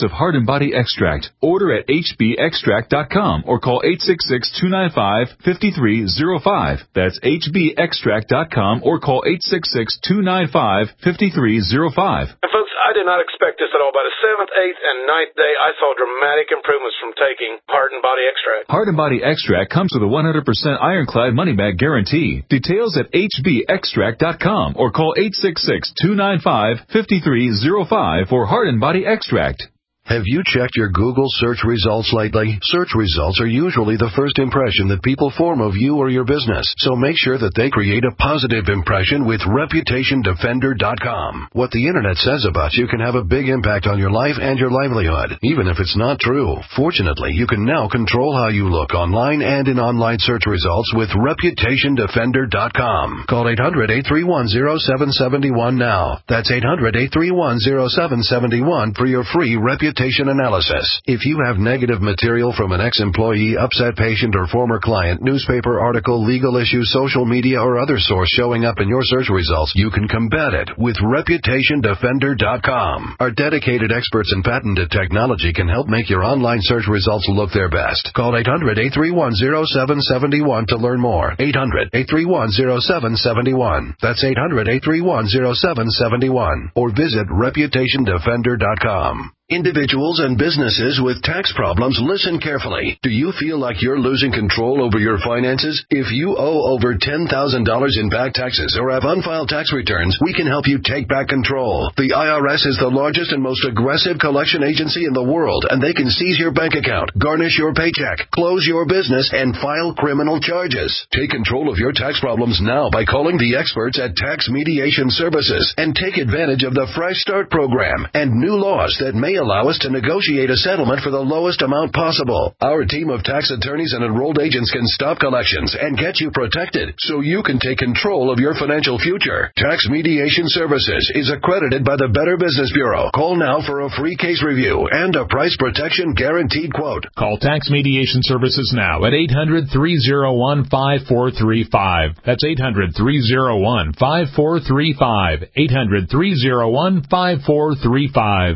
Body Extract. Order at h b extract dot com or call eight six six, two nine five, five three zero five. That's h b extract dot com or call eight six six, two nine five, five three zero five. And folks, I did not expect this at all. By the seventh, eighth, and ninth day, I saw dramatic improvements from taking Heart and Body Extract. Heart and Body Extract comes with a one hundred percent ironclad money-back guarantee. Details at h b extract dot com or call eight six six, two nine five, five three zero five for Heart and Body Extract. Have you checked your Google search results lately? Search results are usually the first impression that people form of you or your business, so make sure that they create a positive impression with reputation defender dot com. What the internet says about you can have a big impact on your life and your livelihood, even if it's not true. Fortunately, you can now control how you look online and in online search results with reputation defender dot com. Call eight hundred, eight three one, zero seven seven one now. That's eight hundred, eight three one, zero seven seven one for your free reputation analysis. If you have negative material from an ex-employee, upset patient, or former client, newspaper article, legal issue, social media, or other source showing up in your search results, you can combat it with reputation defender dot com. Our dedicated experts in patented technology can help make your online search results look their best. Call eight hundred, eight three one, zero seven seven one to learn more. eight hundred, eight three one, zero seven seven one. That's eight hundred, eight three one, zero seven seven one. Or visit reputation defender dot com. Individuals and businesses with tax problems, listen carefully. Do you feel like you're losing control over your finances? If you owe over ten thousand dollars in back taxes or have unfiled tax returns, we can help you take back control. The I R S is the largest and most aggressive collection agency in the world, and they can seize your bank account, garnish your paycheck, close your business, and file criminal charges. Take control of your tax problems now by calling the experts at Tax Mediation Services and take advantage of the Fresh Start program and new laws that may allow us to negotiate a settlement for the lowest amount possible. Our team of tax attorneys and enrolled agents can stop collections and get you protected so you can take control of your financial future. Tax Mediation Services is accredited by the Better Business Bureau. Call now for a free case review and a price protection guaranteed quote. Call Tax Mediation Services now at eight hundred, three oh one, five four three five. That's eight hundred, three oh one, five four three five. eight hundred, three oh one, five four three five.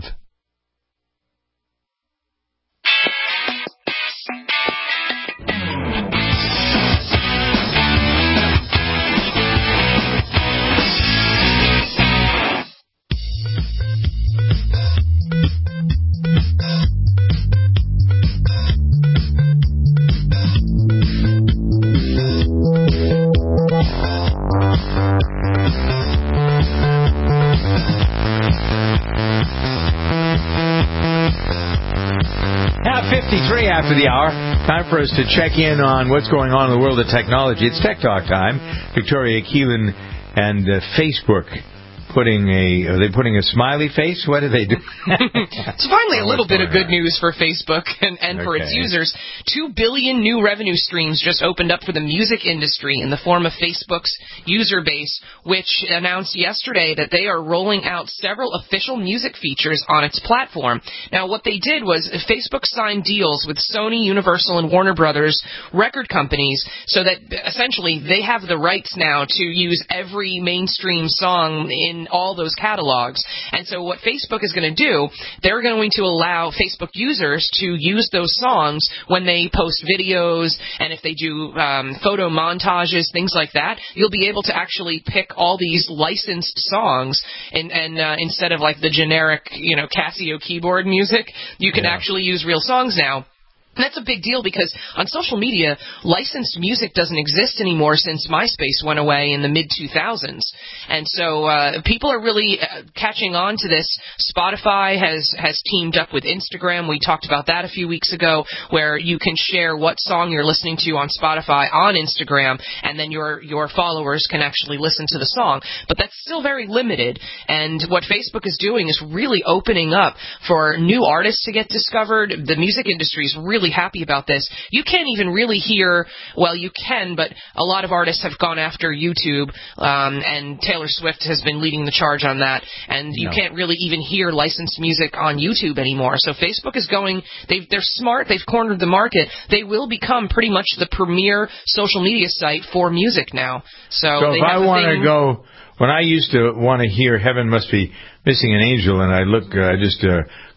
fifty-three after the hour. Time for us to check in on what's going on in the world of technology. It's Tech Talk time. Victoria Keelan and uh, Facebook putting a... Are they putting a smiley face? What do they do? It's finally a little bit of good news for Facebook and, and okay. for its users. Two billion new revenue streams just opened up for the music industry in the form of Facebook's user base, which announced yesterday that they are rolling out several official music features on its platform. Now, what they did was Facebook signed deals with Sony, Universal, and Warner Brothers record companies so that essentially they have the rights now to use every mainstream song in all those catalogs. And so what Facebook is going to do, they're going to allow Facebook users to use those songs when they post videos and if they do um, photo montages, things like that. You'll be able to actually pick all these licensed songs and, and uh, instead of like the generic, you know, Casio keyboard music, you can yeah. actually use real songs now. And that's a big deal because on social media, licensed music doesn't exist anymore since MySpace went away in the mid two thousands. And so uh, people are really uh, catching on to this. Spotify has, has teamed up with Instagram. We talked about that a few weeks ago, where you can share what song you're listening to on Spotify on Instagram, and then your, your followers can actually listen to the song. But that's still very limited. And what Facebook is doing is really opening up for new artists to get discovered. The music industry is really happy about this. You can't even really hear, well, you can, but a lot of artists have gone after YouTube, um, and Taylor Swift has been leading the charge on that, and you no. can't really even hear licensed music on YouTube anymore. So Facebook is going, they've, they're smart, they've cornered the market. They will become pretty much the premier social media site for music now. So, so they if have I want to thing... go, when I used to want to hear Heaven Must Be Missing an Angel, and I look, I uh, just uh,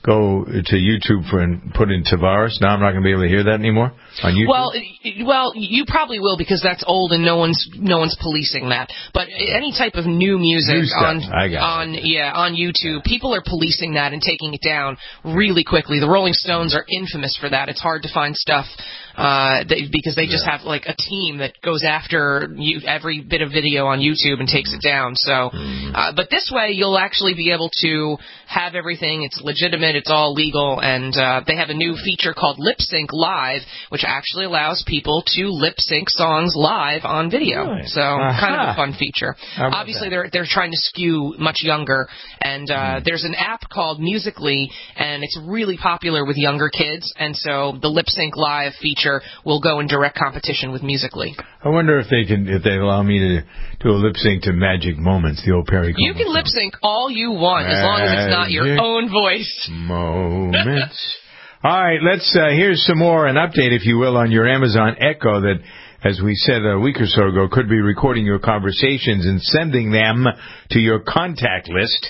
go to YouTube for and put in Tavares. Now I'm not going to be able to hear that anymore on YouTube. Well, well, you probably will because that's old and no one's no one's policing that. But any type of new music New on I got on yeah on YouTube, people are policing that and taking it down really quickly. The Rolling Stones are infamous for that. It's hard to find stuff. Uh, they, because they just Yeah. have like a team that goes after you, every bit of video on YouTube and takes it down. So, uh, but this way you'll actually be able to have everything. It's legitimate. It's all legal. And uh, they have a new feature called Lip Sync Live, which actually allows people to lip sync songs live on video. Right. So, Uh-huh. kind of a fun feature. How about Obviously, that? they're they're trying to skew much younger. And uh, there's an app called Musical.ly, and it's really popular with younger kids. And so the Lip Sync Live feature will go in direct competition with Musical.ly. I wonder if they can if they allow me to do a lip sync to Magic Moments, the old Perry You can lip sync all you want as long as it's not your Magic own voice. Moments. All right, let's uh, here's some more an update, if you will, on your Amazon Echo that, as we said a week or so ago, could be recording your conversations and sending them to your contact list.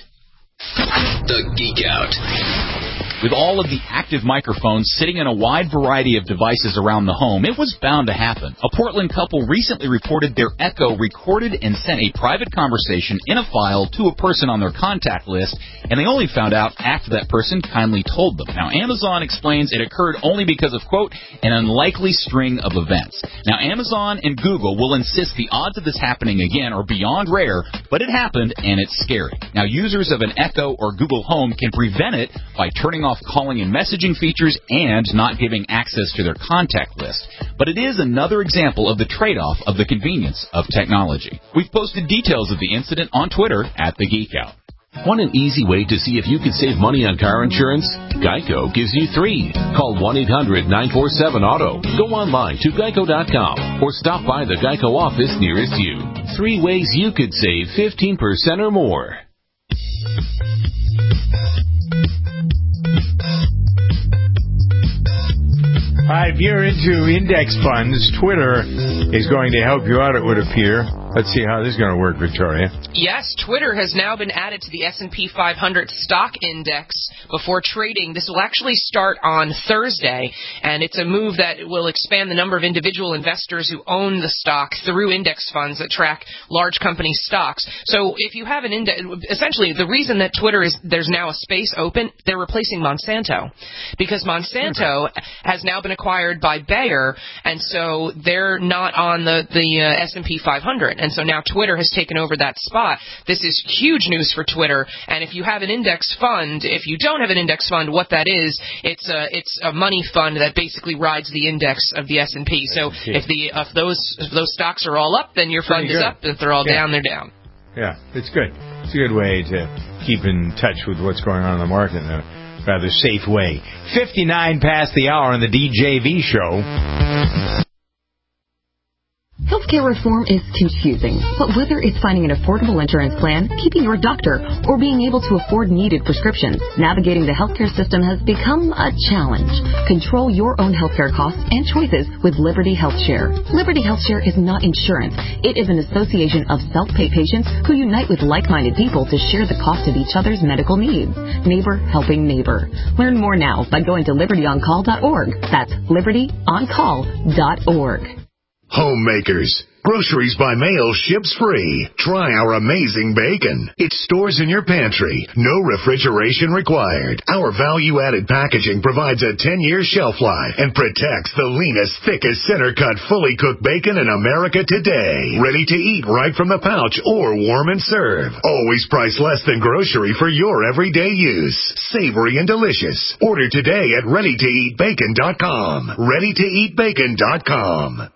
The Geek Out. With all of the active microphones sitting in a wide variety of devices around the home, it was bound to happen. A Portland couple recently reported their Echo recorded and sent a private conversation in a file to a person on their contact list, and they only found out after that person kindly told them. Now, Amazon explains it occurred only because of, quote, an unlikely string of events. Now, Amazon and Google will insist the odds of this happening again are beyond rare, but it happened, and it's scary. Now, users of an Echo or Google Home can prevent it by turning off calling and messaging features and not giving access to their contact list. But it is another example of the trade-off of the convenience of technology. We've posted details of the incident on Twitter at The Geek Out. Want an easy way to see if you can save money on car insurance? Geico gives you three. Call one eight hundred nine four seven auto. Go online to geico dot com or stop by the Geico office nearest you. Three ways you could save fifteen percent or more. All right, if you're into index funds, Twitter is going to help you out, it would appear. Let's see how this is going to work, Victoria. Yes, Twitter has now been added to the S and P five hundred stock index before trading. This will actually start on Thursday, and it's a move that will expand the number of individual investors who own the stock through index funds that track large company stocks. So if you have an index, essentially the reason that Twitter is, there's now a space open, they're replacing Monsanto. Because Monsanto has now been acquired by Bayer, and so they're not on the, the uh, S and P five hundred. And so now Twitter has taken over that spot. This is huge news for Twitter. And if you have an index fund, if you don't have an index fund, what that is, it's a, it's a money fund that basically rides the index of the S and P. So if the if those if those stocks are all up, then your fund is up. If they're all Yeah. down, they're down. Yeah, it's good. It's a good way to keep in touch with what's going on in the market in a rather safe way. fifty-nine past the hour on the D J V show. Healthcare reform is confusing, but whether it's finding an affordable insurance plan, keeping your doctor, or being able to afford needed prescriptions, navigating the healthcare system has become a challenge. Control your own healthcare costs and choices with Liberty HealthShare. Liberty HealthShare is not insurance. It is an association of self-pay patients who unite with like-minded people to share the cost of each other's medical needs. Neighbor helping neighbor. Learn more now by going to liberty on call dot org. That's liberty on call dot org. Homemakers. Groceries by mail ships free. Try our amazing bacon. It stores in your pantry. No refrigeration required. Our value-added packaging provides a ten-year shelf life and protects the leanest, thickest, center-cut, fully cooked bacon in America today. Ready to eat right from the pouch or warm and serve. Always priced less than grocery for your everyday use. Savory and delicious. Order today at ready to eat bacon dot com. ready to eat bacon dot com.